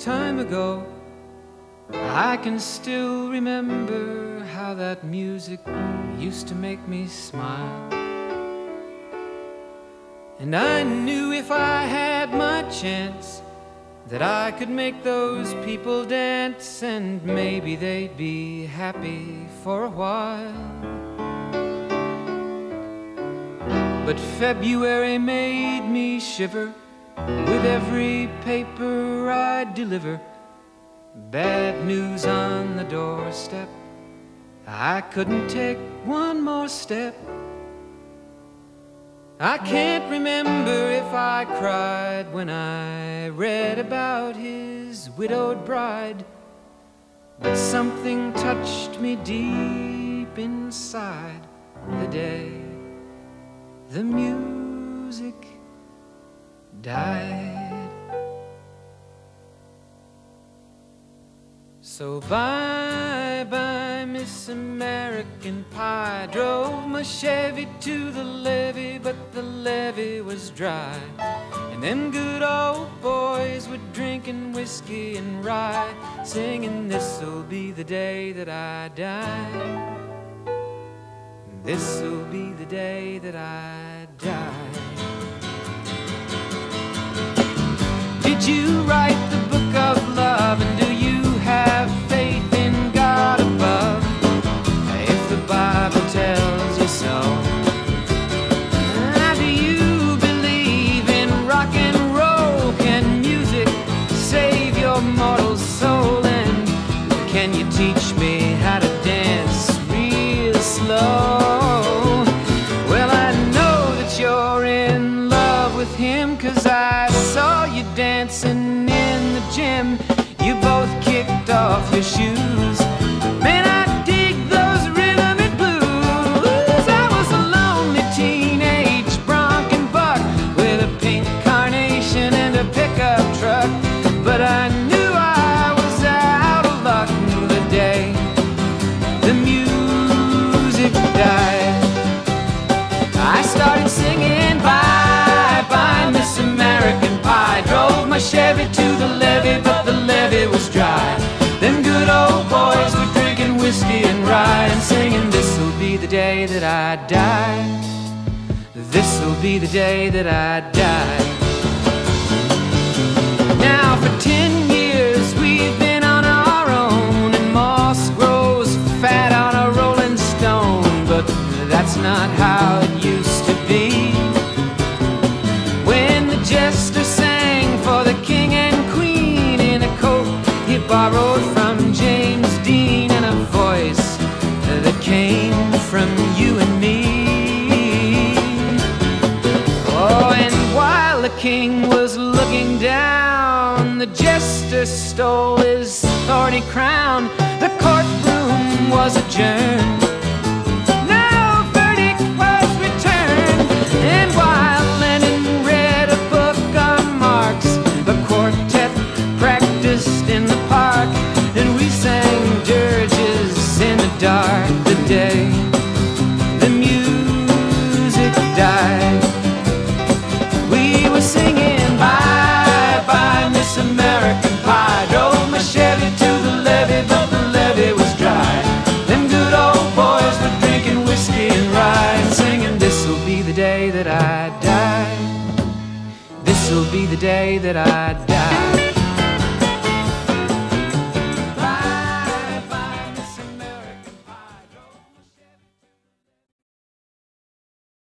time ago, I can still remember how that music used to make me smile. And I knew if I had my chance that I could make those people dance, and maybe they'd be happy for a while. But February made me shiver with every paper I deliver. Bad news on the doorstep, I couldn't take one more step. I can't remember if I cried when I read about his widowed bride, but something touched me deep inside the day the music died. So bye-bye, Miss American Pie. Drove my Chevy to the levee, but the levee was dry. And them good old boys were drinking whiskey and rye, singing, "This'll be the day that I die. This'll be the day that I die." Did you write the book of love, and do you have faith in God above? If the Bible tells you so, do you believe in rock and roll? Can music save your mortal soul? And can you teach me how to dance real slow? Well, I know that you're in love with him, 'cause I saw you dancing in the gym. You both kicked off your shoes. Man, I dig those rhythm and blues. I was a lonely teenage bronc and buck with a pink carnation and a pickup truck, but I knew I was out of luck the day the music died. I started singing bye-bye, Miss American Pie. Drove my Chevy to the levee, but the levee was dry. Them good old boys were drinking whiskey and rye and singing, "This'll be the day that I die. This'll be the day that I die." Now for 10 years we've been on our own, and moss grows fat on a rolling stone, but that's not how it used to be. When the jester sang for the king and queen in a coat he borrowed from James Dean, and a voice that came from you and me. Oh, and while the king was looking down, the jester stole his thorny crown. The courtroom was adjourned. No verdict was returned. And while Lennon read a book on Marx, the quartet practiced in the park, and we sang dirges in the dark the day the music died. We were singing bye-bye, Miss American Pie. Drove my Chevy to the levee, but the levee was dry. Them good old boys were drinking whiskey and rye and singing, "This'll be the day that I die. This'll be the day that I die."